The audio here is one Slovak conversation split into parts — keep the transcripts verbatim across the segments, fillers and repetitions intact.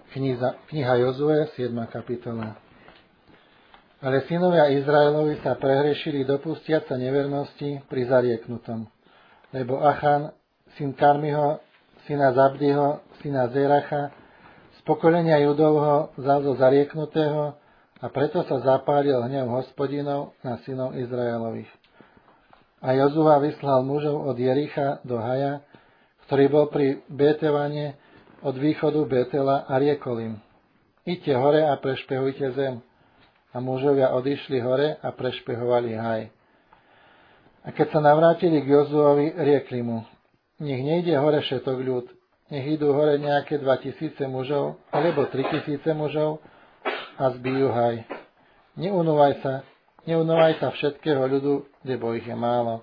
Kniha, kniha Jozue, siedma kapitola. Ale synovia Izraelovi sa prehrešili dopustiac sa nevernosti pri zarieknutom. Lebo Achan, syn Karmiho, syna Zabdiho, syna Zeracha, z pokolenia Judovho vzal zo zarieknutého a preto sa zapálil hnev Hospodinov na synov Izraelových. A Jozua vyslal mužov od Jericha do Haja, ktorý bol pri Bétevane, od východu Betela a riekol im: Iďte hore a prešpehujte zem. A mužovia odišli hore a prešpehovali Haj. A keď sa navrátili k Jozuovi, riekli mu: Nech nejde hore všetok ľud, nech idú hore nejaké dva tisíce mužov, alebo tri tisíce mužov a zbijú Haj. Neunúvaj sa, neunúvaj sa všetkého ľudu, lebo ich je málo.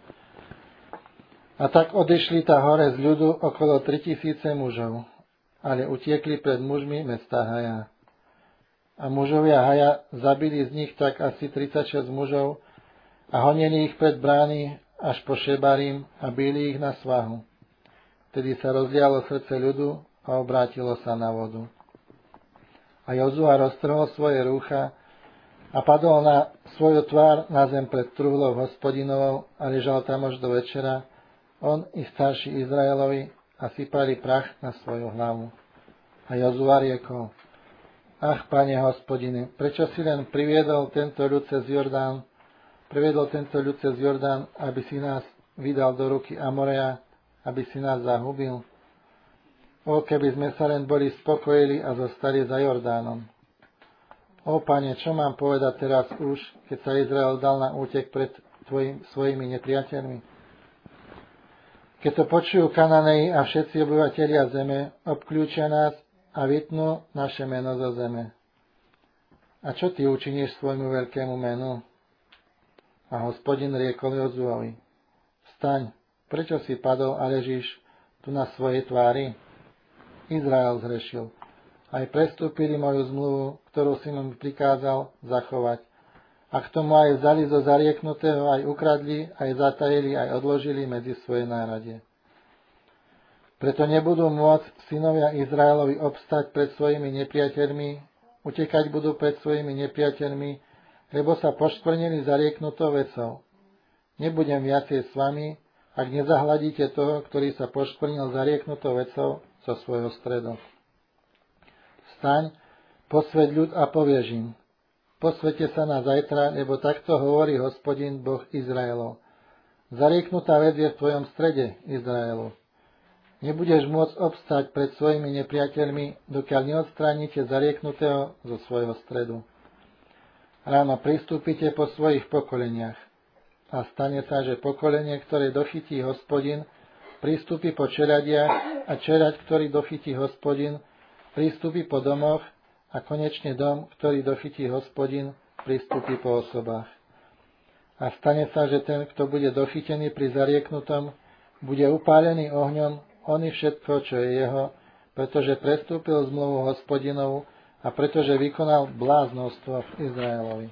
A tak odišli tá hore z ľudu okolo tri tisíce mužov, ale utiekli pred mužmi mesta Haja. A mužovia Haja zabili z nich tak asi tridsaťšesť mužov a honili ich pred brány až po Šebarim a bili ich na svahu. Tedy sa rozdialo srdce ľudu a obrátilo sa na vodu. A Jozua roztrhol svoje rúcha a padol na svoju tvár na zem pred truhlou Hospodinovou a ležal tam až do večera, on i starší Izraelovi, a sypali prach na svoju hlavu. A Jozua riekol: Ach, Pane Hospodine, prečo si len priviedol tento ľud cez Jordán, priviedol tento ľud cez Jordán, aby si nás vydal do ruky Amoreja, aby si nás zahubil? O, keby sme sa len boli spokojili a zostali za Jordánom. O, Pane, čo mám povedať teraz už, keď sa Izrael dal na útek pred tvojim, svojimi nepriateľmi? Keď to počujú Kananeji a všetci obyvatelia zeme, obkľúčia nás a vytnú naše meno zo zeme. A čo ty učiníš svojmu veľkému menu? A Hospodin riekol Jozuovi: Vstaň, prečo si padol a ležíš tu na svojej tvári? Izrael zhrešil. Aj prestúpili moju zmluvu, ktorú si mu prikázal zachovať. A k tomu aj vzali zo zarieknutého, aj ukradli, aj zatajili, aj odložili medzi svoje náradie. Preto nebudú môcť synovia Izraelovi obstať pred svojimi nepriateľmi, utekať budú pred svojimi nepriateľmi, lebo sa poškvrnili zarieknutou vecou. Nebudem viacej s vami, ak nezahladíte toho, ktorý sa poškvrnil zarieknutou vecou zo svojho stredu. Vstaň, posväť ľud a povieš im: Posväťte sa na zajtra, lebo takto hovorí Hospodin, Boh Izraelov. Zarieknutá vec je v tvojom strede, Izraelu. Nebudeš môcť obstať pred svojimi nepriateľmi, dokiaľ neodstránite zarieknutého zo svojho stredu. Ráno pristúpite po svojich pokoleniach. A stane sa, že pokolenie, ktoré dochytí Hospodin, pristúpi po čeradiach, a čerať, ktorý dochytí Hospodin, pristúpi po domoch, a konečne dom, ktorý dochytí Hospodin, pristúpi po osobách. A stane sa, že ten, kto bude dochytený pri zarieknutom, bude upálený ohňom, on i všetko, čo je jeho, pretože prestúpil zmluvu Hospodinovu a pretože vykonal bláznostvo v Izraelovi.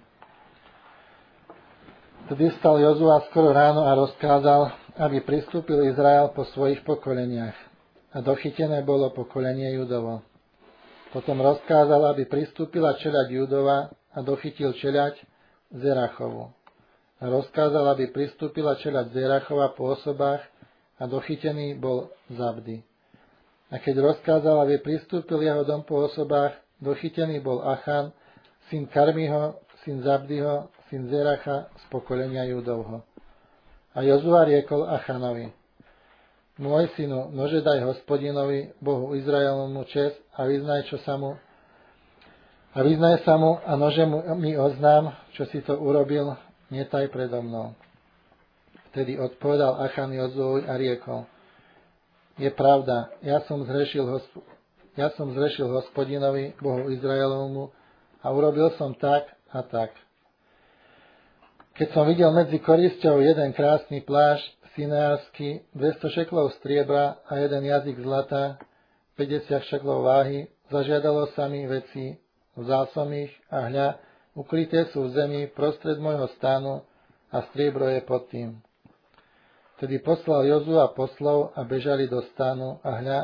Vtedy stal Jozua skoro ráno a rozkázal, aby pristúpil Izrael po svojich pokoleniach. A dochytené bolo pokolenie Judovo. Potom rozkázal, aby pristúpila čeľaď Judova a dochytil čeľaď Zerachovu. A rozkázal, aby pristúpila čeľaď Zerachova po osobách a dochytený bol Zabdi. A keď rozkázal, aby pristúpil jeho dom po osobách, dochytený bol Achan, syn Karmiho, syn Zabdiho, syn Zeracha z pokolenia Judovho. A Jozua riekol Achanovi: Môj synu, nože daj Hospodinovi, Bohu Izraelovmu česť a vyznaj, čo sa mu a vyznaj sa mu a nože mu, mi oznám, čo si to urobil, netaj predo mnou. Vtedy odpovedal Achan Jozuovi a riekol: Je pravda, ja som zhrešil, hosp- ja som zhrešil Hospodinovi, Bohu Izraelovmu, a urobil som tak a tak. Keď som videl medzi korisťou jeden krásny plášť, sineársky, dvesto šeklov striebra a jeden jazyk zlata, päťdesiat šeklov váhy, zažiadalo sa mi veci, vzal som ich a hľa, ukryté sú v zemi prostred môjho stánu a striebro je pod tým. Tedy poslal Jozua poslov a bežali do stánu a hľa,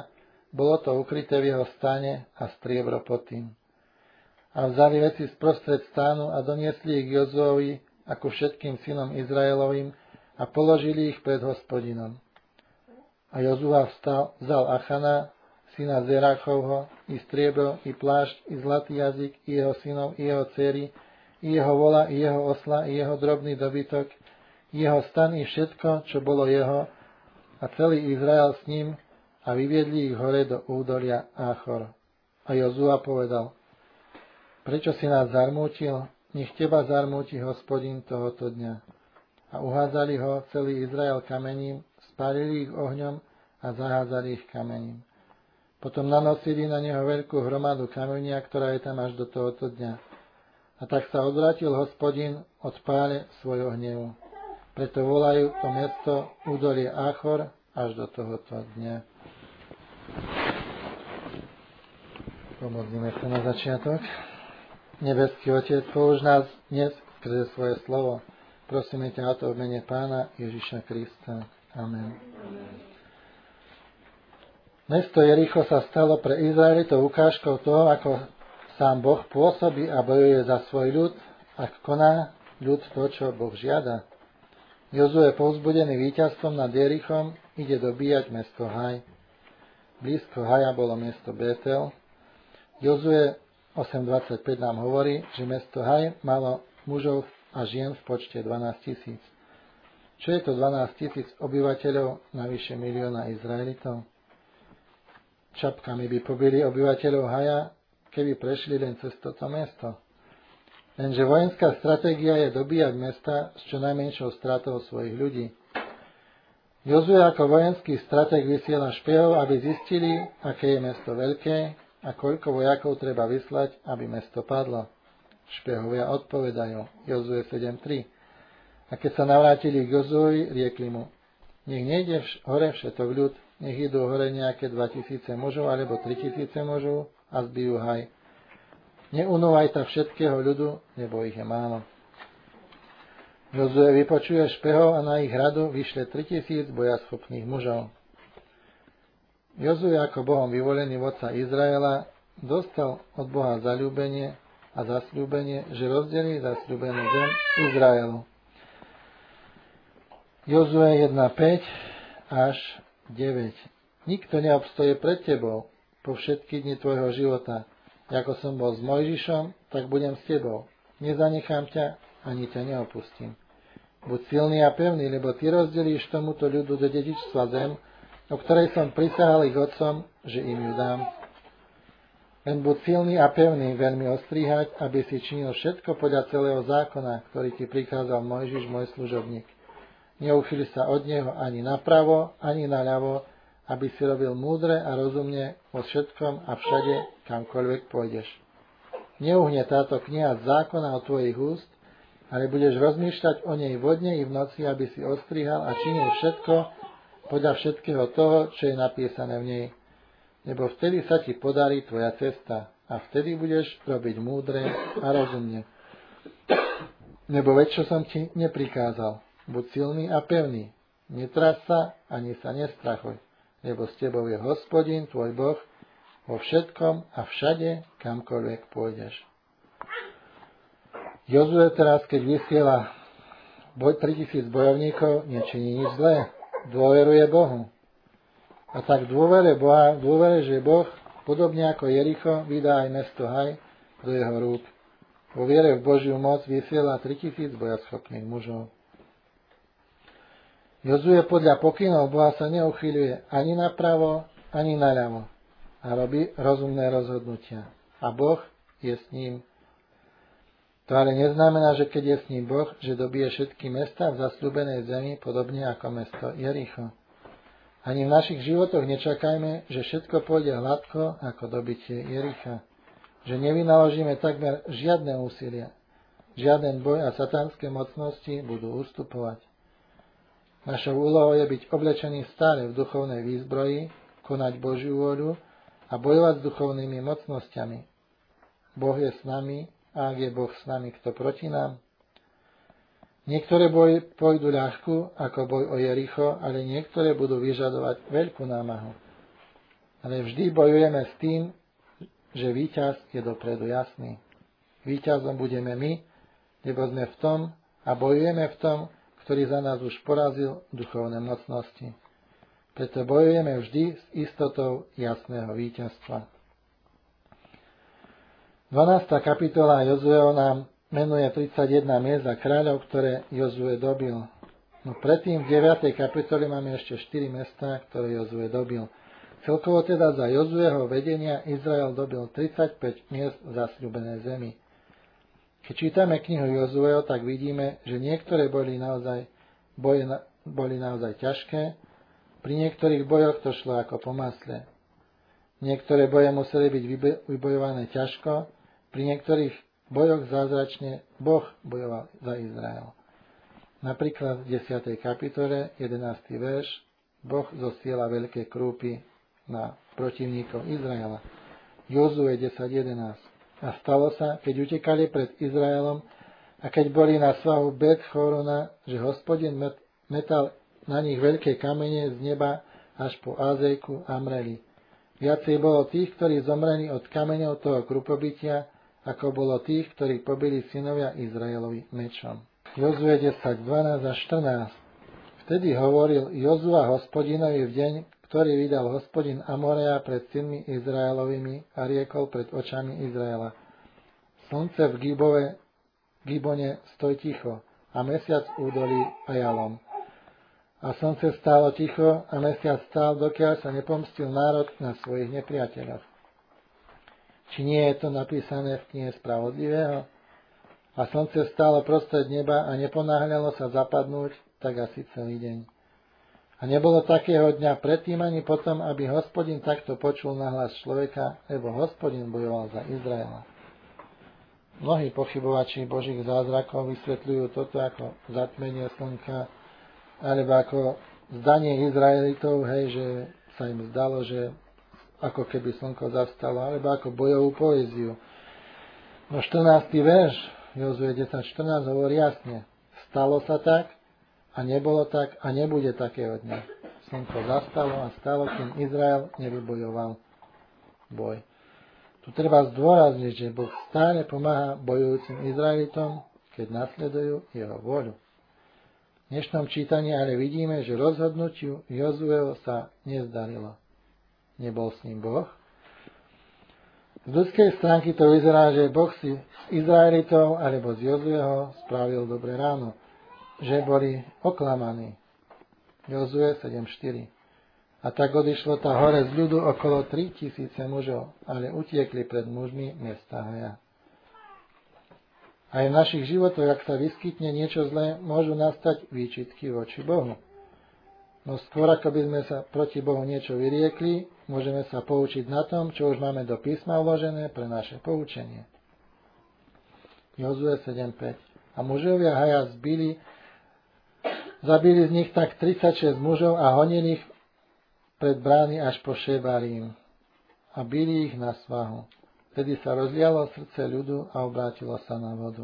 bolo to ukryté v jeho stáne a striebro pod tým. A vzali veci sprostred stánu a doniesli ich Jozuovi ako všetkým synom Izraelovým a položili ich pred Hospodinom. A Jozua vstal, vzal Achana, syna Zerachovho, i striebro, i plášť, i zlatý jazyk, i jeho synov, i jeho dcery, i jeho vola, i jeho osla, i jeho drobný dobytok, i jeho stan, i všetko, čo bolo jeho, a celý Izrael s ním, a vyviedli ich hore do údolia Áchor. A Jozua povedal: Prečo si nás zarmútil? Nech teba zarmúti Hospodin tohoto dňa. A uhádzali ho celý Izrael kamením, spálili ich ohňom a zahádzali ich kamením. Potom nanosili na neho veľkú hromadu kamenia, ktorá je tam až do tohoto dňa. A tak sa odvrátil Hospodin od pále svojho hnevu. Preto volajú to mesto údolie Áchor až do tohoto dňa. Pomodlíme sa na začiatok. Nebeský Otec, použ nás dnes skrze svoje slovo. Prosíme ťa o to v mene Pána Ježiša Krista. Amen. Mesto Jericho sa stalo pre Izraelitov ukážkou toho, ako sám Boh pôsobí a bojuje za svoj ľud, ak koná ľud to, čo Boh žiada. Jozue, povzbudený víťazstvom nad Jerichom, ide dobíjať mesto Haj. Blízko Haja bolo mesto Betel. Jozue osem dvadsaťpäť nám hovorí, že mesto Haj malo mužov a žien v počte dvanásť tisíc. Čo je to dvanásť tisíc obyvateľov na vyše milióna Izraelitov? Čapkami by pobili obyvateľov Haja, keby prešli len cez toto mesto. Lenže vojenská stratégia je dobíjať mesta s čo najmenšou stratou svojich ľudí. Jozue ako vojenský stratég vysiela špehov, aby zistili, aké je mesto veľké a koľko vojakov treba vyslať, aby mesto padlo. Špehovia odpovedajú. Jozue sedem tri. A keď sa navrátili k Jozuovi, riekli mu: Nech nejde vš- hore všetok ľud, nech idú hore nejaké dva tisíce mužov alebo tri tisíce mužov a zbijú Haj. Neunúvaj ta všetkého ľudu, lebo ich je málo. Jozue vypočuje špehov a na ich hradu vyšle tritisíc bojaschopných mužov. Jozue ako Bohom vyvolený vodca Izraela dostal od Boha zaľúbenie a zasľúbenie, že rozdelí zasľúbenú zem Izraelu. Jozue jeden päť až deväť. Nikto neobstoje pred tebou po všetky dni tvojho života. Ako som bol s Mojžišom, tak budem s tebou. Nezanechám ťa, ani ťa neopustím. Buď silný a pevný, lebo ty rozdelíš tomuto ľudu do dedičstva zem, o ktorej som prisahal ich otcom, že im ju dám. Len buď silný a pevný, veľmi ostríhať, aby si činil všetko podľa celého zákona, ktorý ti prikázal Mojžiš, môj služobník. Neuchýli sa od neho ani napravo, ani naľavo, aby si robil múdre a rozumne vo všetkom a všade, kamkoľvek pôjdeš. Neuhne táto kniha z zákona od tvojich úst, ale budeš rozmýšľať o nej vodne i v noci, aby si ostrihal a činil všetko podľa všetkého toho, čo je napísané v nej. Lebo vtedy sa ti podarí tvoja cesta a vtedy budeš robiť múdre a rozumne. Lebo veď, čo som ti neprikázal. Buď silný a pevný. Netráš sa, ani sa nestrachuj. Lebo s tebou je Hospodin, tvoj Boh, vo všetkom a všade, kamkoľvek pôjdeš. Jozue teraz, keď vysiela boj tritisíc bojovníkov, nečiní nič zlé. Dôveruje Bohu. A tak dôvere Boha, dôvere, že Boh, podobne ako Jericho, vydá aj mesto Haj do jeho rúk. Vo viere v Božiu moc vysiela tritisíc bojaschopných mužov. Jozue podľa pokynov Boha sa neuchýľuje ani napravo, ani naľavo a robí rozumné rozhodnutia. A Boh je s ním. To ale neznamená, že keď je s ním Boh, že dobije všetky mesta v zasľúbenej zemi, podobne ako mesto Jericho. Ani v našich životoch nečakajme, že všetko pôjde hladko ako dobitie Jericha. Že nevynaložíme takmer žiadne úsilia. Žiaden boj a satanské mocnosti budú ustupovať. Našou úlohou je byť oblečený stále v duchovnej výzbroji, konať Božiu vôľu a bojovať s duchovnými mocnosťami. Boh je s nami, a ak je Boh s nami, kto proti nám? Niektoré boje pôjdu ľahku, ako boj o Jericho, ale niektoré budú vyžadovať veľkú námahu. ale vždy bojujeme s tým, že víťaz je dopredu jasný. Víťazom budeme my, lebo sme v tom a bojujeme v tom, ktorý za nás už porazil duchovné mocnosti. Preto bojujeme vždy s istotou jasného víťazstva. dvanásta kapitola Jozueho nám menuje tridsaťjeden miest a kráľov, ktoré Jozue dobil. No predtým v deviatej kapitole máme ešte štyri mestá, ktoré Jozue dobil. Celkovo teda za Jozueho vedenia Izrael dobil tridsaťpäť miest v zasľúbenej zemi. Keď čítame knihu Jozueho, tak vidíme, že niektoré boli naozaj, boje boli naozaj ťažké, pri niektorých bojoch to šlo ako po masle. Niektoré boje museli byť vybojované ťažko, pri niektorých bojoch zázračne Boh bojoval za Izrael. Napríklad v desiatej kapitole, jedenásty verš, Boh zosiela veľké krúpy na protivníkov Izraela. Jozue desať jedenásť. A stalo sa, keď utekali pred Izraelom a keď boli na svahu Bet Chorona, že Hospodin metal na nich veľké kamene z neba až po Azejku Amreli. Viacej bolo tých, ktorí zomreli od kameňov toho krupobytia, ako bolo tých, ktorí pobili synovia Izraelovi mečom. Jozue desať dvanásť a štrnásť. Vtedy hovoril Jozua Hospodinovi v deň, ktorý vydal Hospodin Amorea pred synmi Izraelovými a riekol pred očami Izraela. Slnce v Gibove, Gibone stoj ticho a mesiac údolí Ajalom. A slnce stálo ticho a mesiac stál, dokiaľ sa nepomstil národ na svojich nepriateľoch. Či nie je to napísané v knihe Spravodlivého? A slnce stálo prostred neba a neponáhľalo sa zapadnúť, tak asi celý deň. A nebolo takého dňa predtým ani potom, aby Hospodin takto počul nahlas človeka, lebo Hospodin bojoval za Izraela. Mnohí pochybovači Božích zázrakov vysvetľujú toto ako zatmenie slnka, alebo ako zdanie Izraelitov, hej, že sa im zdalo, že ako keby slnko zavstalo, alebo ako bojovú poéziu. No štrnásty verš Jozue desať štrnásť hovorí jasne. Stalo sa tak, a nebolo tak a nebude takého dňa. Slnko zastalo a stalo, kým Izrael nevybojoval boj. Tu treba zdôrazniť, že Boh stále pomáha bojujúcim Izraelitom, keď nasledujú jeho voľu. V dnešnom čítaní ale vidíme, že rozhodnutiu Jozueho sa nezdarilo. Nebol s ním Boh. Z ľudskej stránky to vyzerá, že Boh si z Izraelitov alebo z Jozueho spravil dobré ráno, že boli oklamaní. Jozue sedem štyri. A tak odišlo tá hore z ľudu okolo tri tisíce mužov, ale utiekli pred mužmi mesta Haja. Aj v našich životoch, ak sa vyskytne niečo zlé, môžu nastať výčitky voči Bohu. No skôr, ako by sme sa proti Bohu niečo vyriekli, môžeme sa poučiť na tom, čo už máme do písma vložené pre naše poučenie. Jozue sedem päť. A mužovia Haja zbili Zabili z nich tak tridsaťšesť mužov a honili ich pred brány až po Šebarím a bili ich na svahu. Vtedy sa rozlialo srdce ľudu a obrátilo sa na vodu.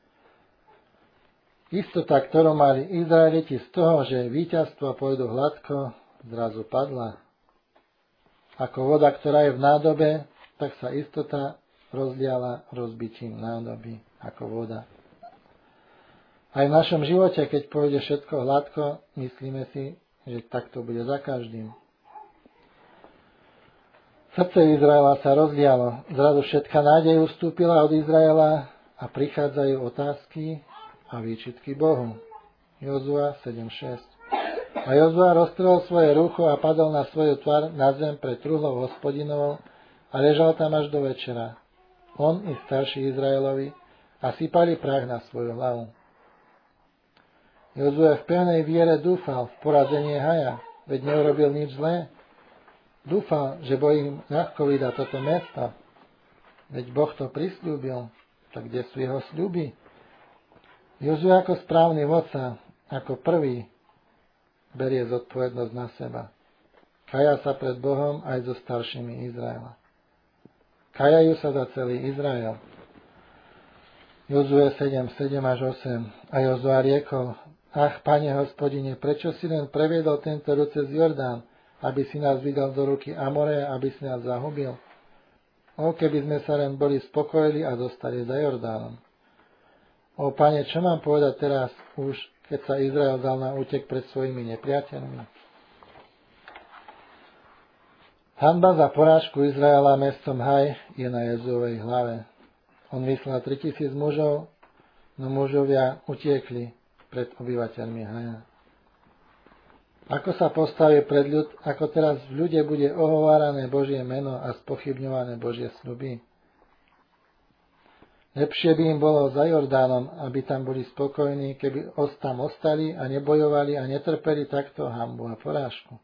Istota, ktorú mali Izraeliti z toho, že víťazstva pôjdu hladko, zrazu padla. Ako voda, ktorá je v nádobe, tak sa istota rozliala rozbitím nádoby ako voda. Aj v našom živote, keď pôjde všetko hladko, myslíme si, že takto bude za každým. Srdce Izraela sa rozlialo. Zrazu všetka nádej ustúpila od Izraela a prichádzajú otázky a výčitky Bohu. Jozua sedem šesť. A Jozua roztrhol svoje rucho a padol na svoju tvár na zem pred truhlou Hospodinovou a ležal tam až do večera. On i starší Izraelovi a sypali prach na svoju hlavu. Jozue v pevnej viere dúfal v porazenie Haja, veď neurobil nič zlé. Dúfal, že Boh im ľahko vydá toto mesto, veď Boh to prisľúbil, tak kde sú jeho sľuby? Jozue ako správny vodca, ako prvý, berie zodpovednosť na seba. Kaja sa pred Bohom aj so staršími Izraela. Kajajú sa za celý Izrael. Jozue sedem sedem až osem. A Jozua riekol: Ach, Pane Hospodine, prečo si len previedol tento ľud cez Jordán aby si nás vydal do ruky Amoreja, aby si nás zahubil? O, keby sme sa len boli spokojili a dostali za Jordánom. O, Pane, čo mám povedať teraz už, keď sa Izrael dal na útek pred svojimi nepriateľmi? Hanba za porážku Izraela mestom Haj je na Jozuovej hlave. On vyslal tritisíc mužov, no mužovia utiekli pred obyvateľmi Haja. Ako sa postaví pred ľud, ako teraz v ľude bude ohovárané Božie meno a spochybňované Božie sľuby? Lepšie by im bolo za Jordánom, aby tam boli spokojní, keby tam ostali a nebojovali a netrpeli takto hanbu a porážku.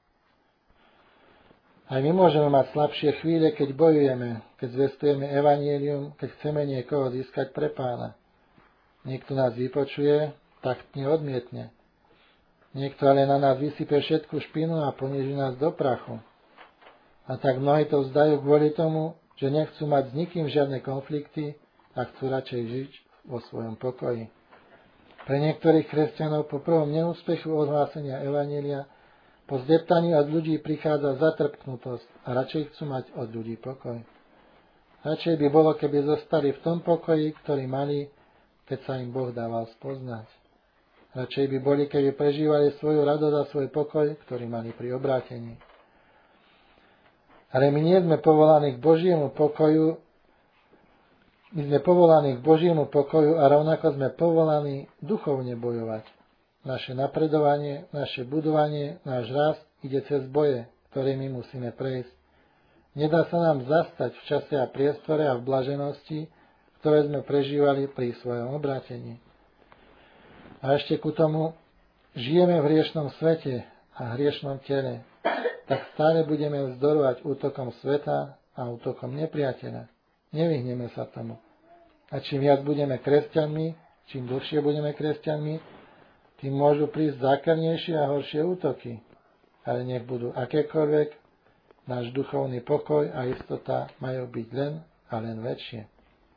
Aj my môžeme mať slabšie chvíle, keď bojujeme, keď zvestujeme evanjelium, keď chceme niekoho získať pre Pána. Niekto nás vypočuje, tak neodmietne. Niekto ale na nás vysype všetku špinu a ponieží nás do prachu. A tak mnohí to vzdajú kvôli tomu, že nechcú mať s nikým žiadne konflikty a chcú radšej žiť vo svojom pokoji. Pre niektorých kresťanov po prvom neúspechu ohlásenia evanjelia po zdeptaní od ľudí prichádza zatrpknutosť a radšej chcú mať od ľudí pokoj. Radšej by bolo, keby zostali v tom pokoji, ktorý mali, keď sa im Boh dával spoznať. Radšej by boli, keby prežívali svoju radosť a svoj pokoj, ktorý mali pri obrátení. Ale my nie sme povolaní k Božiemu pokoju, my sme povolaní k Božiemu pokoju a rovnako sme povolaní duchovne bojovať. Naše napredovanie, naše budovanie, náš rast ide cez boje, ktoré my musíme prejsť. Nedá sa nám zastať v čase a priestore a v blaženosti, ktoré sme prežívali pri svojom obrátení. A ešte ku tomu, žijeme v hriešnom svete a hriešnom tele, tak stále budeme vzdorovať útokom sveta a útokom nepriateľa. Nevyhneme sa tomu. A čím viac budeme kresťanmi, čím dlhšie budeme kresťanmi, tým môžu prísť zákernejšie a horšie útoky. Ale nech budú akékoľvek, náš duchovný pokoj a istota majú byť len a len väčšie.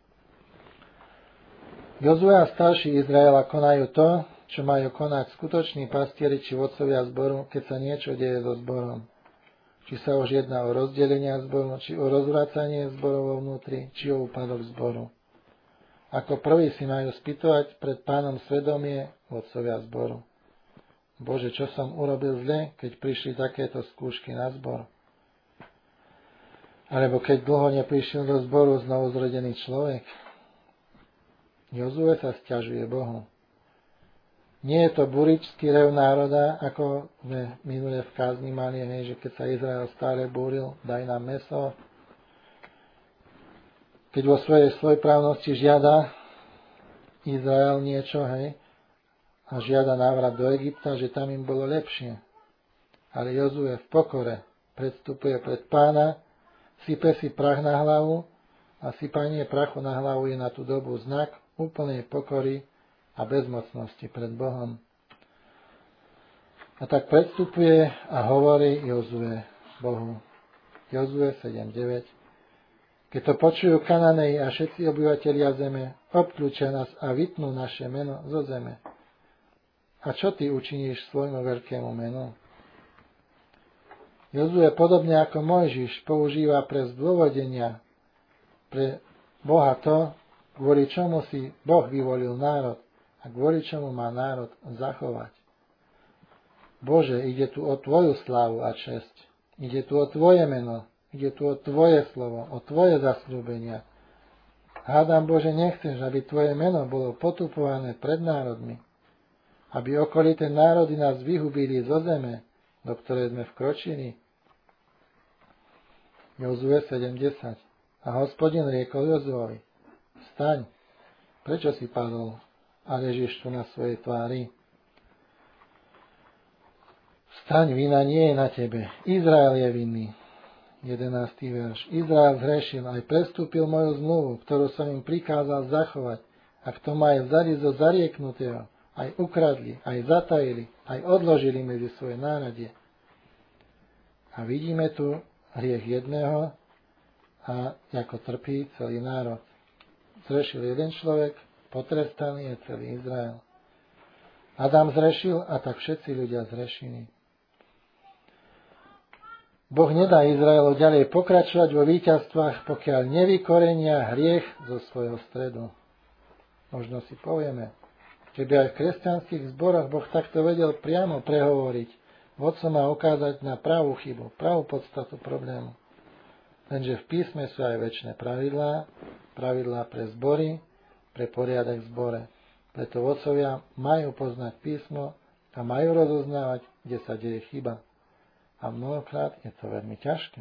Jozue a starší Izraela konajú to, čo majú konať skutoční pastieri či vodcovia zboru, keď sa niečo deje so zborom. Či sa už jedná o rozdelenia zboru, či o rozvracanie zborov vo vnútri, či o úpadok zboru. Ako prvý si majú spýtovať pred Pánom svedomie vodcovia zboru. Bože, čo som urobil zle, keď prišli takéto skúšky na zbor? Alebo keď dlho neprišiel do zboru znovu zrodený človek? Jozue sa sťažuje Bohu. Nie je to buričský rev národa, ako sme minule v kázni mali, hej, že keď sa Izrael stále búril, daj nám mäso. Keď vo svojej svojprávnosti žiada Izrael niečo, hej, a žiada návrat do Egypta, že tam im bolo lepšie. Ale Jozue v pokore predstupuje pred Pána, sype si prach na hlavu a sypanie prachu na hlavu je na tú dobu znak úplnej pokory a bezmocnosti pred Bohom. A tak predstupuje a hovorí Jozue Bohu. Jozue sedem deväť. Keď to počujú Kananeji a všetci obyvatelia zeme, obklúčia nás a vytnú naše meno zo zeme. A čo ty učiníš svojmu veľkému menu? Jozue podobne ako Mojžiš používa pre zdôvodenia pre Boha to, kvôli čomu si Boh vyvolil národ a kvôli čomu má národ zachovať. Bože, ide tu o Tvoju slávu a česť. Ide tu o Tvoje meno. Ide tu o Tvoje slovo, o Tvoje zasľúbenia. Hádam, Bože, nechceš, aby Tvoje meno bolo potupované pred národmi. Aby okolité národy nás vyhubili zo zeme, do ktorej sme vkročili. Jozue sedem desať. A Hospodin riekol Jozuovi: Vstaň, prečo si padol a ležíš tu na svojej tvári? Vstaň, vina nie je na tebe. Izrael je vinný. jedenásty verš. Izrael zhrešil, aj prestúpil moju zmluvu, ktorú som im prikázal zachovať. A kto ma aj vzali zo zarieknutého, aj ukradli, aj zatajili, aj odložili medzi svoje náradie. A vidíme tu hriech jedného a ako trpí celý národ. Zrešil jeden človek, potrestaný je celý Izrael. Adam zrešil a tak všetci ľudia zrešili. Boh nedá Izraelu ďalej pokračovať vo víťazstvách, pokiaľ nevykorenia hriech zo svojho stredu. Možno si povieme, keby aj v kresťanských zboroch Boh takto vedel priamo prehovoriť, vodcom má ukázať na pravú chybu, pravú podstatu problému. Lenže v písme sú aj večné pravidlá, pravidlá pre zbory, pre poriadek v zbore. Preto vodcovia majú poznať písmo a majú rozoznávať, kde sa deje chyba. A mnohokrát je to veľmi ťažké.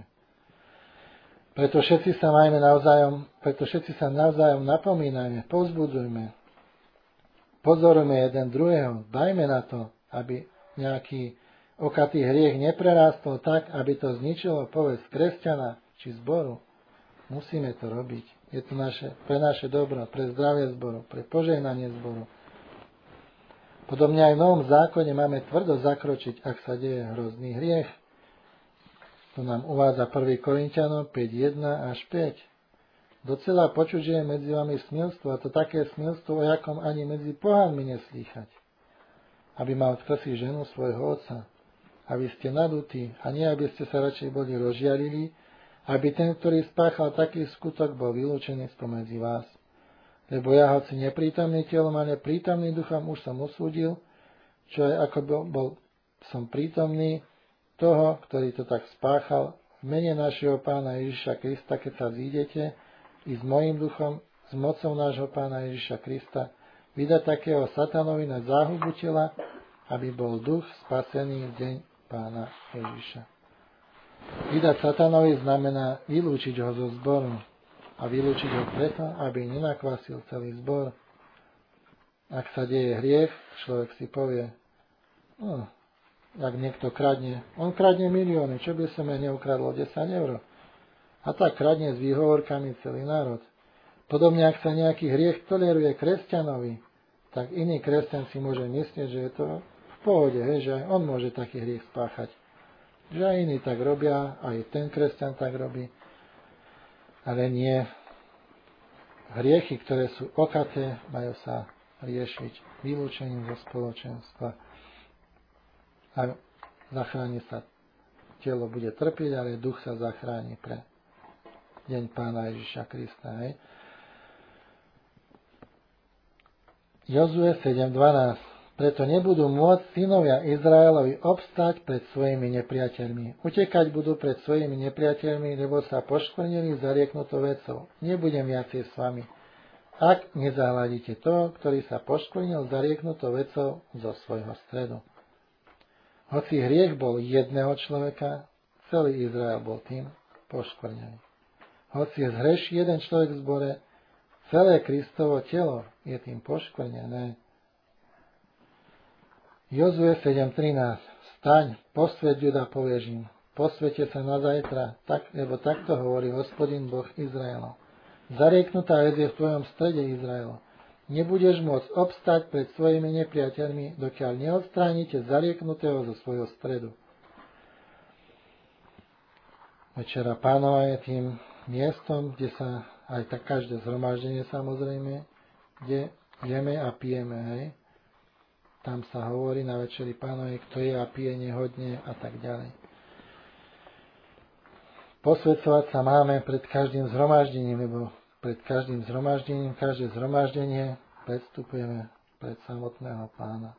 Preto všetci sa majme navzájom, preto všetci sa navzájom napomínajme, povzbudzujme, pozorujme jeden druhého, dajme na to, aby nejaký okatý hriech neprerástol tak, aby to zničilo povesť kresťana či zboru. Musíme to robiť. Je to naše, pre naše dobro, pre zdravie zboru, pre požehnanie zboru. Podobne aj v Novom zákone máme tvrdo zakročiť, ak sa deje hrozný hriech. To nám uvádza prvý Korinťanom päť jeden až päť. Docela počuť, že je medzi vami smilstvo, a to také smilstvo, o jakom ani medzi pohanmi neslýchať. Aby mal kto-si ženu svojho otca. Aby ste nadutí, a nie aby ste sa radšej boli rozžiarili, aby ten, ktorý spáchal taký skutok, bol vylúčený spomedzi vás. Lebo ja, hoci neprítomný telom, ale prítomný duchom, už som usúdil, čo je ako bol, bol som prítomný toho, ktorý to tak spáchal, v mene našeho Pána Ježiša Krista, keď sa zídete, i s mojím duchom, s mocou nášho Pána Ježiša Krista, vydať takého satanovi na záhubu tela, aby bol duch spasený v deň Pána Ježiša. Vydať satanovi znamená vylúčiť ho zo zboru. A vylúčiť ho preto, aby nenakvasil celý zbor. Ak sa deje hriech, človek si povie, no, ak niekto kradne, on kradne milióny, čo by som ja neukradlo desať eur. A tak kradne s výhovorkami celý národ. Podobne, ak sa nejaký hriech toleruje kresťanovi, tak iný kresťan si môže myslieť, že je to v pohode, hej, že aj on môže taký hriech spáchať. Že aj iní tak robia, aj ten kresťan tak robí. Ale nie. Hriechy, ktoré sú okaté, majú sa riešiť vylúčením zo spoločenstva. A zachráni sa, telo bude trpiť, ale duch sa zachráni pre deň Pána Ježiša Krista. Hej. Jozue sedem dvanásť. Preto nebudú môcť synovia Izraelovi obstať pred svojimi nepriateľmi. Utekať budú pred svojimi nepriateľmi, lebo sa poškvrnili zarieknutou vecou. Nebudem viacej s vami. Ak nezahľadíte toho, ktorý sa poškvrnil zarieknutou vecou zo svojho stredu. Hoci hriech bol jedného človeka, celý Izrael bol tým poškvrnený. Hoci zhreší jeden človek v zbore, celé Kristovo telo je tým poškvrnené. Jozue sedem trinásť. Staň, posväť ľud a povieš im, posväťte sa na zajtra, tak, lebo takto hovorí Hospodin Boh Izraelov. Zarieknutá vec je v tvojom strede, Izraelo. Nebudeš môcť obstať pred svojimi nepriateľmi, dokiaľ neodstránite zarieknutého zo svojho stredu. Večera Pánova je tým miestom, kde sa aj tak každé zhromaždenie samozrejme, kde jeme a pijeme, hej. Tam sa hovorí na Večeri Pánovej, kto je a pije nehodne a tak ďalej. Posväcovať sa máme pred každým zhromaždením, lebo pred každým zhromaždením, každé zhromaždenie predstupujeme pred samotného Pána.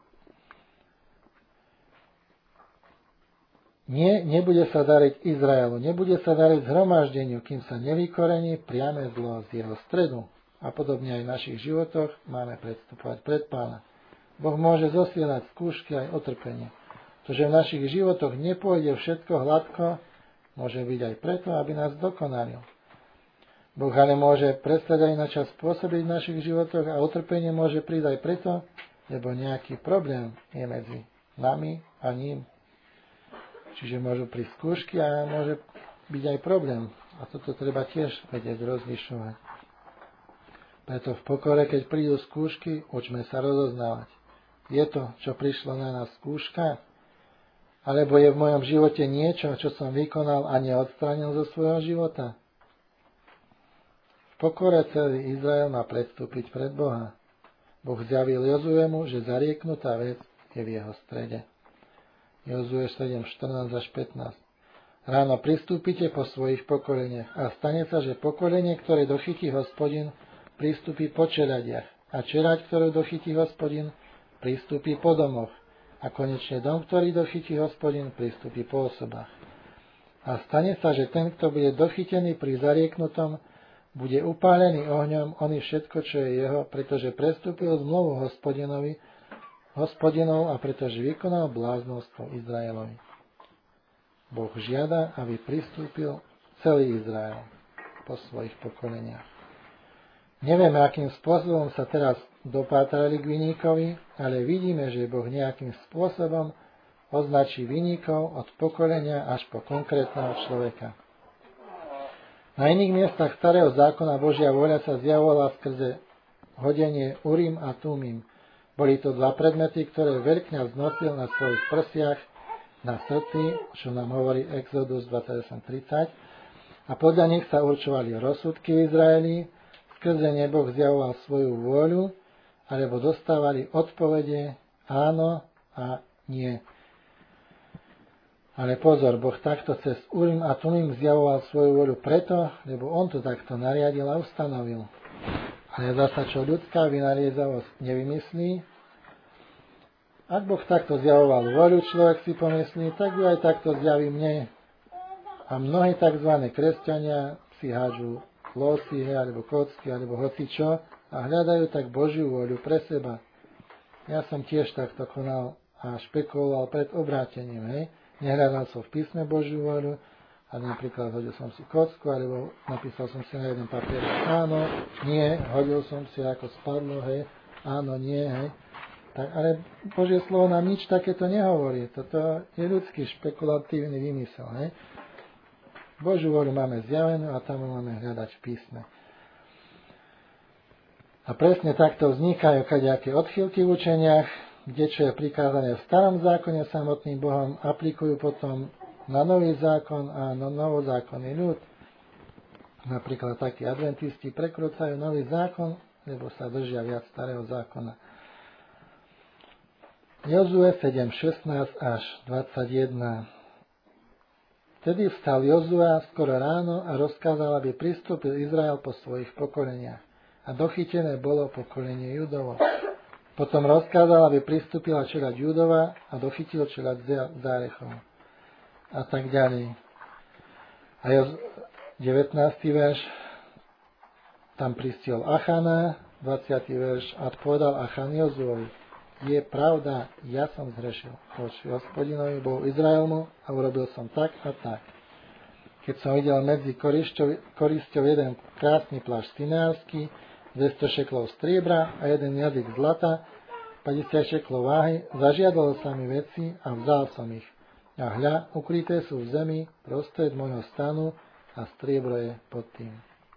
Nie, nebude sa dariť Izraelu, nebude sa dariť zhromaždeniu, kým sa nevykorení priame zlo z jeho stredu. A podobne aj v našich životoch máme predstupovať pred Pána. Boh môže zosielať skúšky aj utrpenie. To, že v našich životoch nepôjde všetko hladko, môže byť aj preto, aby nás dokonalil. Boh ale môže prestať aj na čas pôsobiť v našich životoch a utrpenie môže prísť aj preto, lebo nejaký problém je medzi nami a ním. Čiže môžu prísť skúšky a môže byť aj problém. A toto treba tiež vedieť rozlišovať. Preto v pokore, keď prídu skúšky, učme sa rozoznávať. Je to, čo prišlo na nás skúška? Alebo je v mojom živote niečo, čo som vykonal a neodstránil zo svojho života? V pokore celý Izrael má predstúpiť pred Boha. Boh zjavil Jozuemu, že zarieknutá vec je v jeho strede. Jozue sedem štrnásť až pätnásť. Ráno pristúpite po svojich pokoleniach a stane sa, že pokolenie, ktoré dochytí Hospodin, pristúpi po čeľadiach a čeľaď, ktorú dochytí Hospodin, pristúpi po domoch a konečne dom, ktorý dochytí Hospodin, pristúpi po osobách. A stane sa, že ten, kto bude dochytený pri zarieknutom, bude upálený ohňom, on i všetko, čo je jeho, pretože prestúpil zmluvu Hospodinovi, Hospodinov a pretože vykonal bláznostvo Izraelovi. Boh žiada, aby pristúpil celý Izrael po svojich pokoleniach. Nevieme, akým spôsobom sa teraz dopátrali k viníkovi, ale vidíme, že Boh nejakým spôsobom označí viníkov od pokolenia až po konkrétneho človeka. Na iných miestach starého zákona Božia vôľa sa zjavovala skrze hodenie Urim a Tumim. Boli to dva predmety, ktoré veľkňaz nosil na svojich prsiach, na srdci, čo nám hovorí Exodus dvadsaťosem tridsať, a podľa nich sa určovali rozsudky v Izraeli, skrze ne Boh zjavoval svoju vôľu, alebo dostávali odpovede áno a nie. Ale pozor, Boh takto cez Urim a Tumim zjavoval svoju vôľu preto, lebo on to takto nariadil a ustanovil. Ale zasa, čo ľudská vynaliezavosť nevymyslí, ak Boh takto zjavoval voľu, človek si pomyslí, tak ju aj takto zjaví mne. A mnohí tzv. Kresťania si hádžu losy, alebo kocky, alebo hocičo a hľadajú tak Božiu voľu pre seba. Ja som tiež takto konal a špekuloval pred obrátením. Hej. Nehľadal som v písme Božiu voľu a napríklad hodil som si kocku, alebo napísal som si na jeden papier áno, nie, hodil som si ako spadlo, hej, áno, nie, hej. Tak, ale Božie slovo nám nič takéto nehovorí. Toto je ľudský špekulatívny vymysel. Hej? Božiu voľu máme zjavenú a tam máme hľadať v písme. A presne takto vznikajú kadejaké odchýlky v učeniach, kde čo je prikázané v starom zákone samotným Bohom, aplikujú potom na nový zákon a na novozákonný ľud. Napríklad takí adventisti prekrúcajú nový zákon, lebo sa držia viac starého zákona. Jozue sedem šestnásť až dvadsaťjeden. Vtedy vstal Jozue skoro ráno a rozkázal, aby pristúpil Izrael po svojich pokoleniach. A dochytené bolo pokolenie Judovo. Potom rozkázal, aby pristúpila čeľaď Judova a dochytil čeľaď Zárechov. A tak ďalej. A Joz... devätnásty verš. Tam pristiel Achana, dvadsiaty verš. A odpovedal Achan Jozuovi: je pravda, ja som zhrešil voči Hospodinovi, Bohu Izraelmu, a urobil som tak a tak. Keď som videl medzi korisťou jeden krásny plášť sineársky, dvesto šeklov striebra a jeden jazyk zlata, päťdesiat šeklov váhy, zažiadalo sa mi veci a vzal som ich. A hľa, ukryté sú v zemi prostred môjho stanu a striebro je pod tým.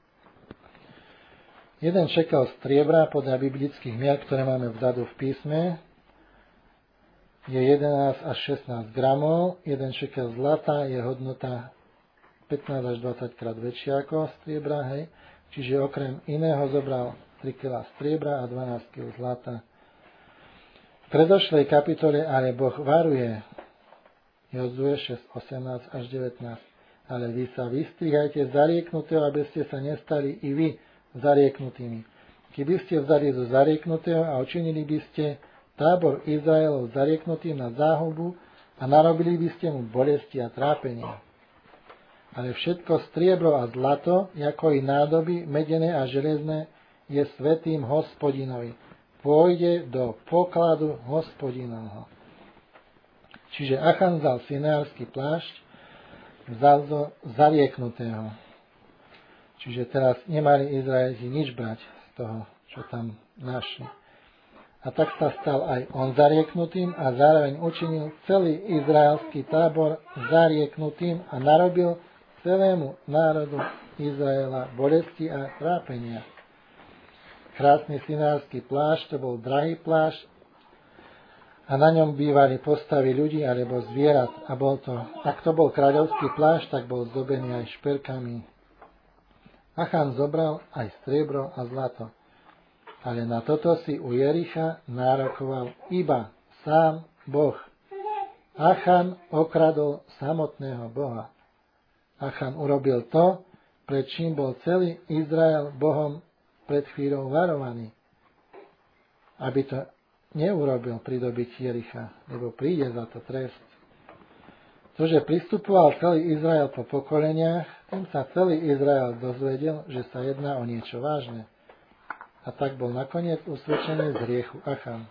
Jeden šekel striebra podľa biblických mier, ktoré máme vzadu v písme, je jedenásť až šestnásť gramov. Jeden šekel zlata je hodnota pätnásť až dvadsať krát väčšia ako striebra. Hej. Čiže okrem iného zobral tri kilá striebra a dvanásť kíl zlata. V predošlej kapitole ale Boh varuje, Jozue šesť osemnásť až devätnásť. Ale vy sa vystrihajte zarieknutého, aby ste sa nestali i vy zarieknutými. Keby ste vzali zo zarieknutého a učinili by ste tábor Izraelov zarieknutým na záhubu a narobili by ste mu bolesti a trápenia. Ale všetko striebro a zlato, ako i nádoby, medené a železné, je svätým Hospodinovi. Pôjde do pokladu Hospodinovho. Čiže Achan vzal sineársky plášť, vzal zo zarieknutého. Čiže teraz nemali Izraeliti nič brať z toho, čo tam našli. A tak sa stal aj on zarieknutým a zároveň učinil celý izraelský tábor zarieknutým a narobil celému národu Izraela bolesti a trápenia. Krásny sinársky plášť, to bol drahý plášť a na ňom bývali postavy ľudí alebo zvierat. A bol to, ak to bol kráľovský plášť, tak bol zdobený aj šperkami. Achan zobral aj striebro a zlato. Ale na toto si u Jericha nárokoval iba sám Boh. Achan okradol samotného Boha. Achan urobil to, pred čím bol celý Izrael Bohom pred chvíľou varovaný. Aby to neurobil pri dobití Jericha, lebo príde za to trest. To, že pristupoval celý Izrael po pokoleniach, tým sa celý Izrael dozvedel, že sa jedná o niečo vážne. A tak bol nakoniec usvedčený z hriechu Achan.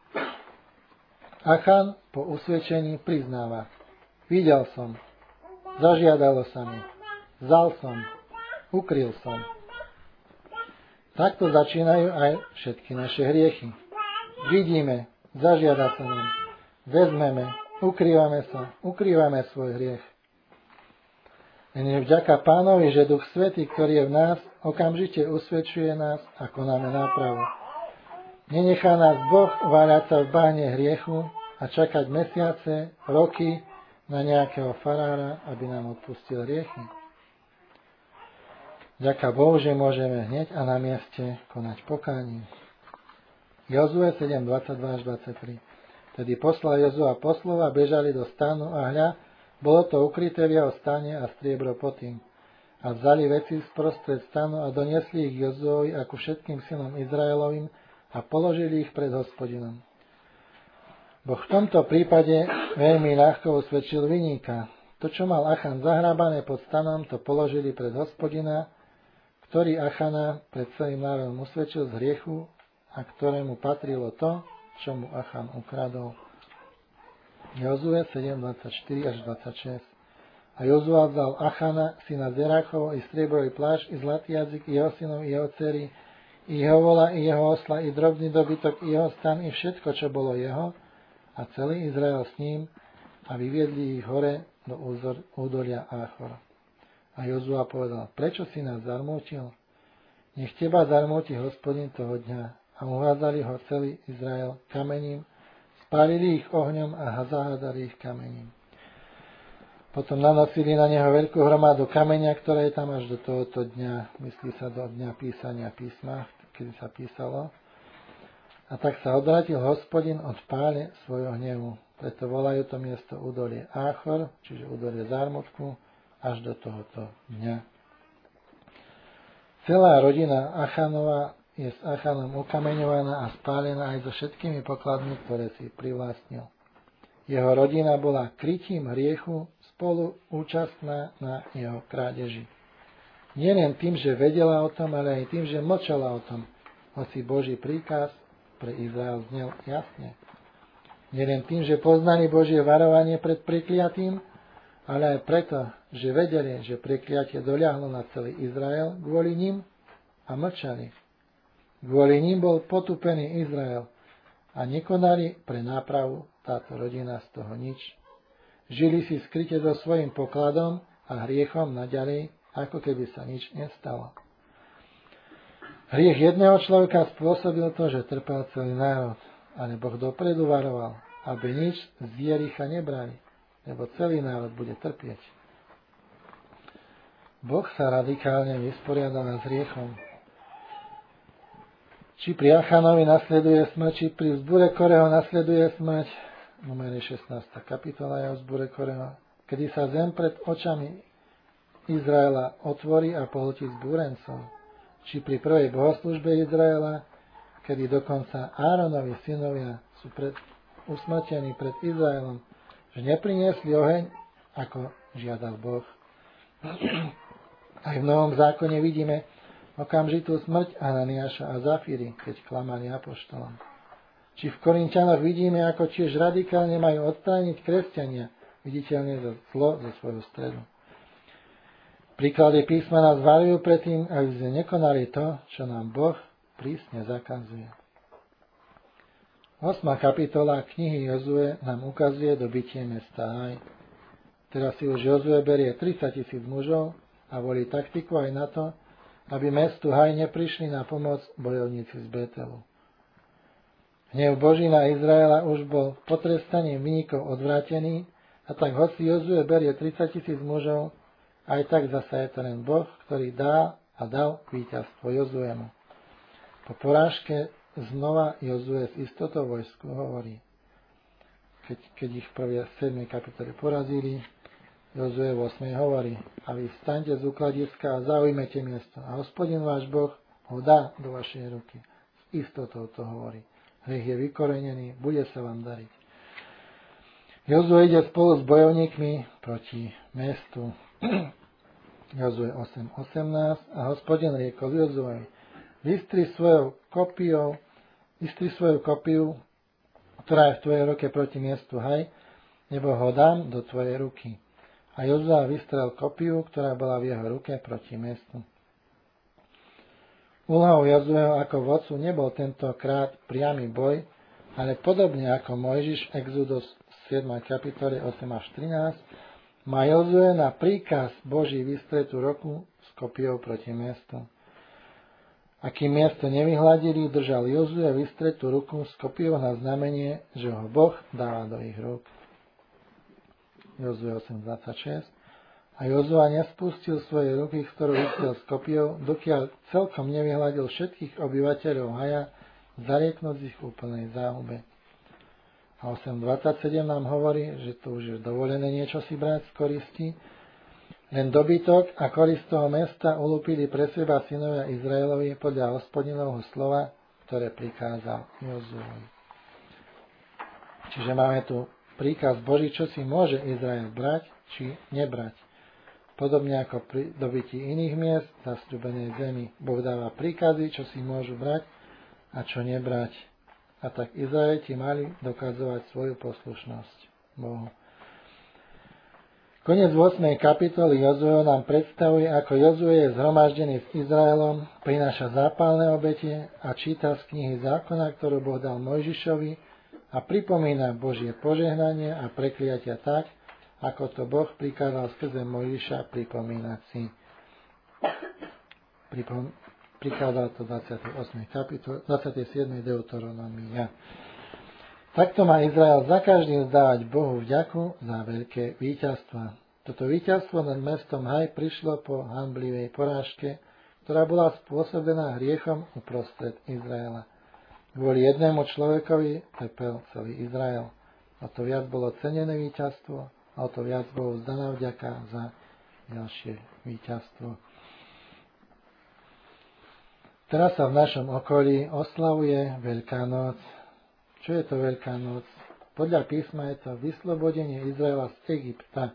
Achan po usvedčení priznáva: videl som, zažiadalo sa mi, vzal som, ukryl som. Takto začínajú aj všetky naše hriechy. Vidíme, zažiada sa nám, vezmeme, ukrývame sa, ukrývame svoj hriech. Len je vďaka Pánovi, že Duch Svätý, ktorý je v nás, okamžite usvedčuje nás a konáme nápravu. Nenechá nás Boh váľať sa v bahne hriechu a čakať mesiace, roky na nejakého farára, aby nám odpustil hriechy. Vďaka Bohu, že môžeme hneď a na mieste konať pokánie. Jozue sedem, dvadsaťdva až dvadsaťtri. Tedy poslal Jozua poslov a bežali do stanu a hľa, bolo to ukryté v jeho stane a striebro pod tým. A vzali veci sprostred stanu a doniesli ich Jozuovi ako všetkým synom Izraelovým a položili ich pred Hospodinom. Boh v tomto prípade veľmi ľahko usvedčil vinníka. To, čo mal Achan zahrabané pod stanom, to položili pred Hospodina, ktorý Achana pred celým národom usvedčil z hriechu a ktorému patrilo to, čo mu Achan ukradol. Jozue sedem, dvadsaťštyri až dvadsaťšesť. A Jozua vzal Achana, syna Zeráchovo, i striebrový plášť, i zlatý jazyk, i jeho synov, i jeho dcery, i jeho vola, i jeho osla, i drobný dobytok, i jeho stan, i všetko, čo bolo jeho, a celý Izrael s ním, a vyviedli ich hore do údolia Áchor. A Jozua povedal: prečo si nás zarmútil? Nech teba zarmúti Hospodin toho dňa. A uhádzali ho celý Izrael kamením, spálili ich ohňom a zahádali ich kamením. Potom nanosili na neho veľkú hromadu kameňa, ktoré je tam až do tohoto dňa, myslí sa do dňa písania písma, kedy sa písalo. A tak sa odvrátil Hospodin od pále svojho hnevu. Preto volajú to miesto údolie Áchor, čiže údolie zármutku, až do tohoto dňa. Celá rodina Achanova je s Achanom ukameňovaná a spálená aj so všetkými pokladmi, ktoré si privlastnil. Jeho rodina bola krytím hriechu spolu účastná na jeho krádeži. Nielen tým, že vedela o tom, ale aj tým, že mlčala o tom, hoci Boží príkaz pre Izrael znel jasne. Nielen tým, že poznali Božie varovanie pred prekliatím, ale aj preto, že vedeli, že prekliatie doľahlo na celý Izrael kvôli ním a mlčali. Kvôli ním bol potupený Izrael a nekonali pre nápravu táto rodina z toho nič. Žili si skryte so svojím pokladom a hriechom naďalej, ako keby sa nič nestalo. Hriech jedného človeka spôsobil to, že trpel celý národ, ale Boh dopredu varoval, aby nič z Jericha nebrali, lebo celý národ bude trpieť. Boh sa radikálne vysporiadal s hriechom. Či pri Achanovi nasleduje smrť, či pri vzbure Koreho nasleduje smrť. Númery šestnásta kapitola je o vzbure Koreho, kedy sa zem pred očami Izraela otvorí a pohltí vzbúrencov. Či pri prvej bohoslužbe Izraela, kedy dokonca Áronovi synovia sú pred, usmrtení pred Izraelom, že nepriniesli oheň, ako žiadal Boh. Aj v Novom zákone vidíme okamžitú smrť Ananiáša a Zafíry, keď klamali apoštolom. Či v Korinťanoch vidíme, ako tiež radikálne majú odstrániť kresťania, viditeľne zo zlo zo svojho stredu. Príklady písma nás varujú predtým, aby sme nekonali to, čo nám Boh prísne zakazuje. Osmá kapitola knihy Jozue nám ukazuje dobitie mesta Aj. Teraz si už Jozue berie tridsať tisíc mužov a volí taktiku aj na to, aby mestu Haj neprišli na pomoc bojovníci z Betelu. Hnev Boží na Izraela už bol potrestaním vinníkov odvrátený, a tak hoci Jozue berie tridsať tisíc mužov, aj tak zasa je to len Boh, ktorý dá a dal víťazstvo Jozuemu. Po porážke znova Jozue s istotou vojsku hovorí, keď, keď ich v prvej siedmej kapitole porazili: Jozue ôsmej hovorí: a vy vstaňte z úkladiska a zaujmete miesto. A Hospodin váš Boh ho dá do vašej ruky. S istotou to hovorí. Hriech je vykorenený, bude sa vám dariť. Jozue ide spolu s bojovníkmi proti mestu. Jozue osem osemnásť a Hospodin riekol Jozue: vystri svojou kopiou, vystri svoju kopiu, ktorá je v tvojej ruke proti miestu Haj, nebo ho dám do tvojej ruky. A Jozua vystrel kopiu, ktorá bola v jeho ruke proti mestu. Úlohou Jozueho ako vodcu nebol tentokrát priamy boj, ale podobne ako Mojžiš, Exodus siedmej kapitole osem až trinásť, má Jozue na príkaz Boží vystretú ruku s kopiou proti mestu. A kým miesto nevyhladili, držal Jozue vystretú ruku s kopiou na znamenie, že ho Boh dáva do ich rúk. Jozue osem dvadsaťšesť. A Jozua nespustil svoje ruky, z ktorú vystrel s kopiou, dokiaľ celkom nevyhľadil všetkých obyvateľov Haja, zarieknúť ich úplnej záhube. A osem dvadsaťsedem nám hovorí, že to už je dovolené niečo si brať z koristi. Len dobytok a korist toho mesta ulúpili pre seba synovia Izraelovi podľa Hospodinovho slova, ktoré prikázal Jozue. Čiže máme tu príkaz Boží, čo si môže Izrael brať, či nebrať. Podobne ako pri dobití iných miest v zasľúbenej zemi. Boh dáva príkazy, čo si môžu brať a čo nebrať. A tak Izraeliti mali dokazovať svoju poslušnosť Bohu. Koniec ôsmej kapitoly Jozue nám predstavuje, ako Jozue je zhromaždený s Izraelom, prináša zápalné obete a číta z knihy zákona, ktorú Boh dal Mojžišovi, a pripomína Božie požehnanie a prekliatia tak, ako to Boh prikázal skrze Mojžiša pripomínať si. Pripom- prikázal to dvadsiatej ôsmej kapitole, dvadsiatej siedmej Deuteronomia. Takto má Izrael za každým zdávať Bohu vďaku za veľké víťazstva. Toto víťazstvo nad mestom Haj prišlo po hanblivej porážke, ktorá bola spôsobená hriechom uprostred Izraela. Kvôli jednému človekovi trpel celý Izrael. A to viac bolo cenené víťazstvo, a to viac Bohu vzdaná vďaka za ďalšie víťazstvo. Teraz sa v našom okolí oslavuje Veľká noc. Čo je to Veľká noc? Podľa písma je to vyslobodenie Izraela z Egypta.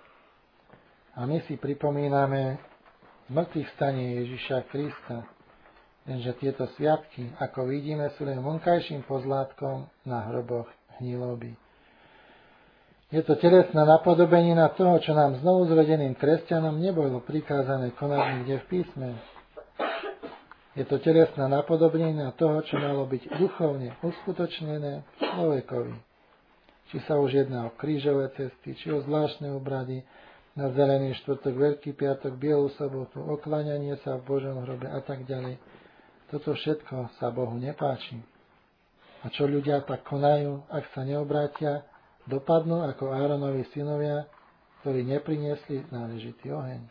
A my si pripomíname mŕtvych stanie Ježiša Krista. Lenže tieto sviatky, ako vidíme, sú len vonkajším pozlátkom na hroboch hniloby. Je to telesná napodobenina toho, čo nám znovu zrodeným kresťanom nebolo prikázané konať nikde v písme. Je to telesná napodobenina toho, čo malo byť duchovne uskutočnené človekovi. Či sa už jedná o krížové cesty, či o zvláštne obrady, na zelený štvrtok, Veľký piatok, Bielu sobotu, okláňanie sa v Božom hrobe a tak ďalej. Toto všetko sa Bohu nepáči. A čo ľudia tak konajú, ak sa neobrátia, dopadnú ako Áronovi synovia, ktorí nepriniesli náležitý oheň.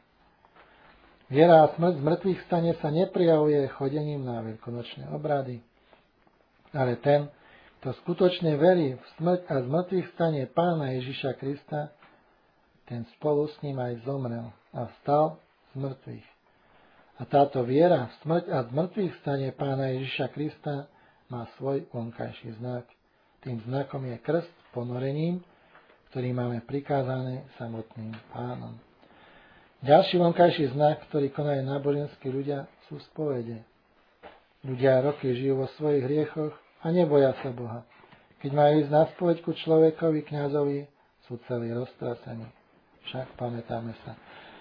Viera a smrť z mŕtvych stane sa neprijavuje chodením na veľkonočné obrady. Ale ten, kto skutočne verí v smrť a z mŕtvych stane Pána Ježiša Krista, ten spolu s ním aj zomrel a vstal z mŕtvych. A táto viera v smrť a z mŕtvych stane Pána Ježiša Krista má svoj vonkajší znak. Tým znakom je krst ponorením, ktorý máme prikázané samotným Pánom. Ďalší vonkajší znak, ktorý konajú náboženskí ľudia, sú spovede. Ľudia roky žijú vo svojich hriechoch a neboja sa Boha. Keď majú ísť na spoveď ku človekovi, kňazovi, sú celí roztrasení. Však pamätáme sa.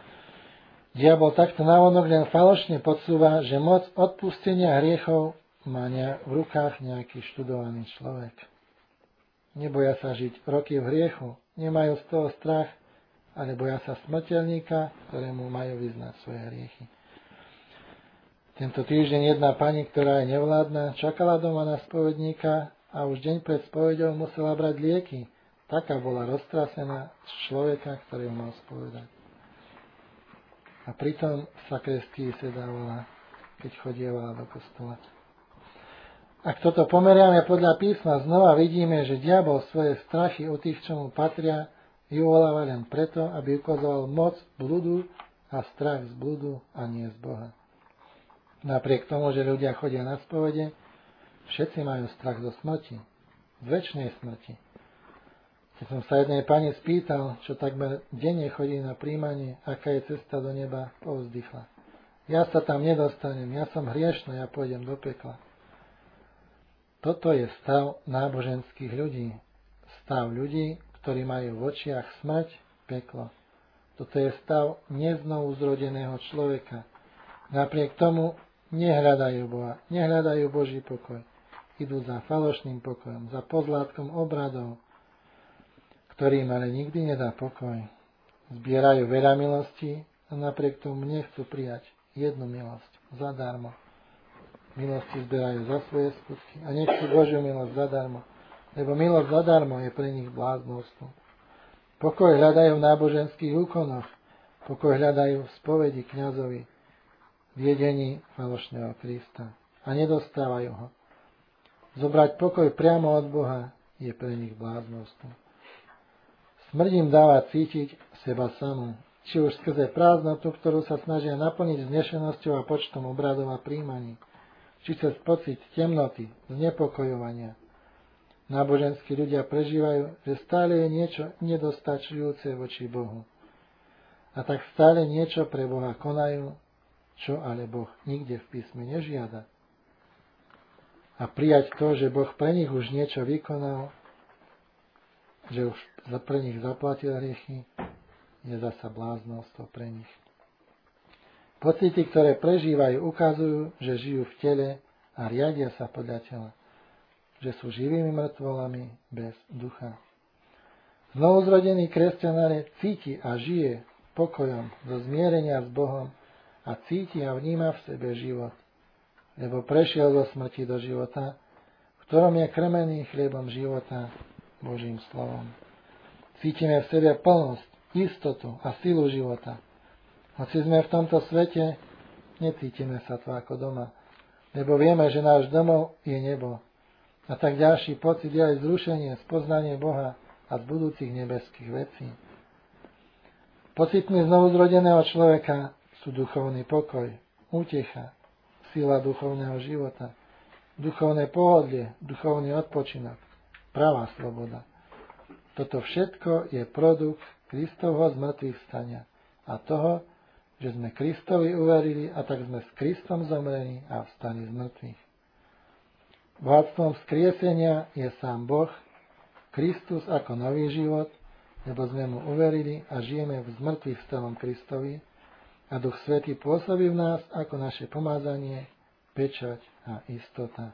Diabol takto návonok len falošne podsúva, že moc odpustenia hriechov má v rukách nejaký študovaný človek. Neboja sa žiť roky v hriechu, nemajú z toho strach, ale boja sa smrteľníka, ktorému majú vyznať svoje hriechy. Tento týždeň jedna pani, ktorá je nevládna, čakala doma na spovedníka a už deň pred spoveďou musela brať lieky. Taká bola roztrasená z človeka, ktorý ju mal spovedať. A pritom sakrestí sedávala, keď chodievala do kostola. Ak toto pomeriame podľa písma, znova vidíme, že diabol svoje strachy u tých, čo mu patria, vyvoláva len preto, aby ukazoval moc bludu a strach z bludu a nie z Boha. Napriek tomu, že ľudia chodia na spovede, všetci majú strach zo smrti, z večnej smrti. Keď som sa jednej pani spýtal, čo takmer denne chodí na príjmanie, aká je cesta do neba, povzdychla. Ja sa tam nedostanem, ja som hriešna, ja pôjdem do pekla. Toto je stav náboženských ľudí. Stav ľudí, ktorí majú v očiach smrť, peklo. Toto je stav neznovu zrodeného človeka. Napriek tomu nehľadajú Boha, nehľadajú Boží pokoj. Idú za falošným pokojom, za pozlátkom obradov, ktorý im ale nikdy nedá pokoj. Zbierajú veľa milostí a napriek tomu nechcú prijať jednu milosť zadarmo. Milosti zbierajú za svoje skutky a nechcú Božiu milosť zadarmo, lebo milosť zadarmo je pre nich bláznostvo. Pokoj hľadajú v náboženských úkonoch, pokoj hľadajú v spovedi kňazovi, v jedení falošného Krista a nedostávajú ho. Zobrať pokoj priamo od Boha je pre nich bláznostvo. Smrť im dáva cítiť seba samú, či už skrze prázdnotu, ktorú sa snažia naplniť vznešenosťou a počtom obradov a príjmaní, či cez pocit temnoty, znepokojovania. Náboženskí ľudia prežívajú, že stále je niečo nedostačujúce voči Bohu. A tak stále niečo pre Boha konajú, čo ale Boh nikde v písme nežiada. A prijať to, že Boh pre nich už niečo vykonal, že už pre nich zaplatil hriechy, je zasa bláznostvo pre nich. Pocity, ktoré prežívajú, ukazujú, že žijú v tele a riadia sa podľa tela, že sú živými mŕtvolami bez ducha. Znovuzrodený kresťan ale cíti a žije pokojom zo zmierenia s Bohom a cíti a vníma v sebe život, lebo prešiel zo smrti do života, v ktorom je krmený chlebom života Božím slovom. Cítime v sebe plnosť, istotu a silu života. Hoci sme v tomto svete, necítime sa to ako doma, lebo vieme, že náš domov je nebo. A tak ďalší pocit je aj zrušenie, spoznanie Boha a z budúcich nebeských vecí. Pocitmi znovuzrodeného človeka sú duchovný pokoj, útecha, sila duchovného života, duchovné pohodlie, duchovný odpočinok, pravá sloboda. Toto všetko je produkt Kristovho zmrtvých vstania a toho, že sme Kristovi uverili a tak sme s Kristom zomreli a vstali z mŕtvych. Bohatstvom vzkriesenia je sám Boh, Kristus ako nový život, lebo sme mu uverili a žijeme v zmrtvých vstalom Kristovi a Duch Svätý pôsobí v nás ako naše pomazanie, pečať a istota.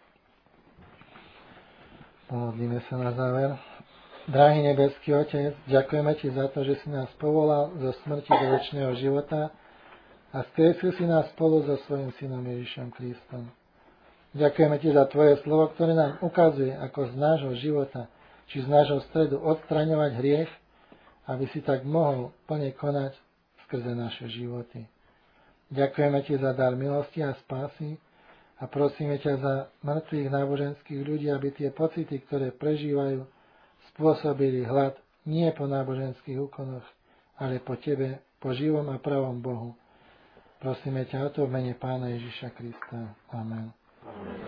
Pomodlíme sa na záver. Drahý nebeský Otec, ďakujeme Ti za to, že si nás povolal zo smrti do večného života a skriesil si nás spolu so svojím synom Ježišom Kristom. Ďakujeme Ti za Tvoje slovo, ktoré nám ukazuje, ako z nášho života, či z nášho stredu odstraňovať hriech, aby si tak mohol plne konať skrze naše životy. Ďakujeme Ti za dar milosti a spásy a prosíme ťa za mŕtvych náboženských ľudí, aby tie pocity, ktoré prežívajú, spôsobili hlad nie po náboženských úkonoch, ale po Tebe, po živom a pravom Bohu. Prosíme ťa o to v mene Pána Ježiša Krista. Amen. Amen.